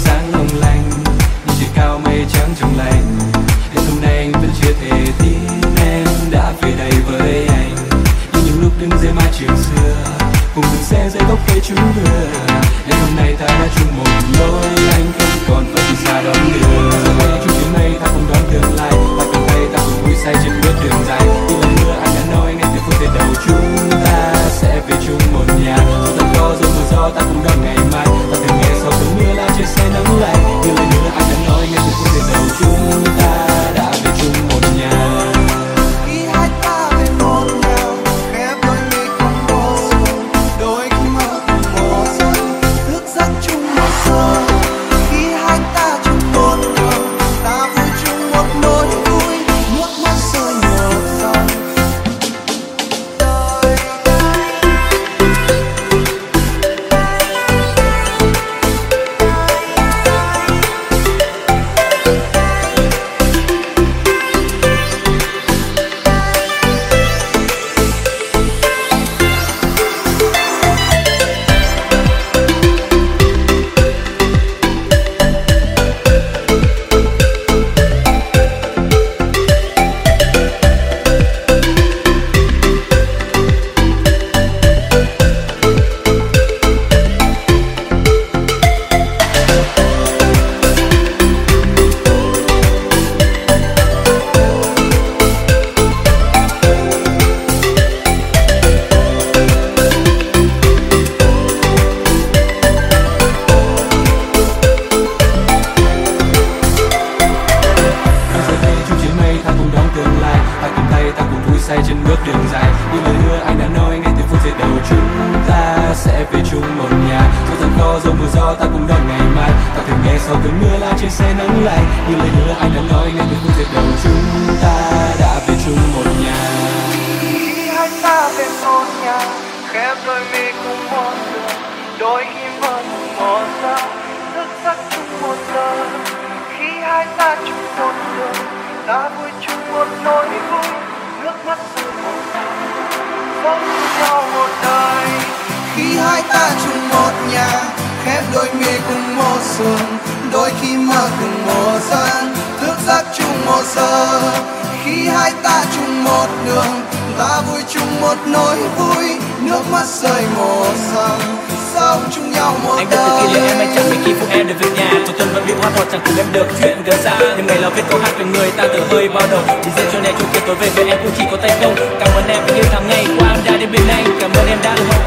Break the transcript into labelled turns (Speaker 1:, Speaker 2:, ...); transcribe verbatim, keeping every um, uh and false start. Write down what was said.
Speaker 1: sáng long lanh, nhưng trời cao mây trắng trong lành. Đến hôm nay anh vẫn chưa thể tin em đã về đây với anh. Nhưng những lúc đứng dưới mái trường xưa, cùng dừng xe dưới gốc cây chúng vừa. Đến hôm nay ta đã chung một lối, anh không còn phải đi xa đón đường. Chung chuyến mây ta cùng đón tương lai, ta cầm tay ta cùng vui say trên bước đường dài. Như lần nữa anh đã nói ngay từ phút giây đầu chúng ta sẽ về chung một nhà. Dù thật có dù mưa gió ta cùng đón ngày mai. Ta từng nghe sau cơn mưa là trời sẽ nắng lạnh. Như lần nữa anh đã nói ngay từ phút giây đầu chúng ta đã về chung một nhà.
Speaker 2: Khi hai ta về một nhà, khép đôi mi cùng một giường, đôi khi mơ cùng một giấc, thức giấc chung một giờ. Khi hai ta chung một đường, ta vui chung một nỗi vui, nước mắt rơi một dòng.
Speaker 1: Say trên bước đường dài, những lời hứa anh đã nói ngay từ phút giây đầu chúng ta sẽ về chung một nhà. Dù thật khó dù mưa gió ta cùng đón ngày mai. Ta thường nghe sau cơn mưa là trời sẽ nắng lạnh. Những lời hứa anh đã nói ngay từ phút giây đầu chúng ta đã về chung một nhà.
Speaker 2: Khi hai ta về một nhà, khép đôi mi cùng một giường, đôi khi mơ cùng một giấc, thức giấc chung một giờ. Khi hai ta chung một đường, ta vui chung một nỗi vui, nước mắt rơi một dòng, sống nhau một đời. Khi hai ta chung một nhà, khép đôi mi cùng một giường, đôi khi mơ cùng một giấc, thức giấc chung một giờ. Khi hai ta chung một đường, ta vui chung một nỗi vui, nước mắt rơi một dòng, sống chung nhau một
Speaker 3: anh
Speaker 2: đời.
Speaker 3: anh biết từ kỷ niệm em anh chẳng mấy khi phụ em được về nhà. Tuổi xuân vẫn bị hoa thọt chẳng cùng em được chuyện gần xa. Nhưng ngày nào viết câu hát về người ta tự hơi bao đầu. Chỉ riêng cho này chung kia tối về về em cũng chỉ có tay không. Cảm ơn em vì yêu tháng ngày qua em đã đến bên anh. Cảm ơn em đã ủng hộ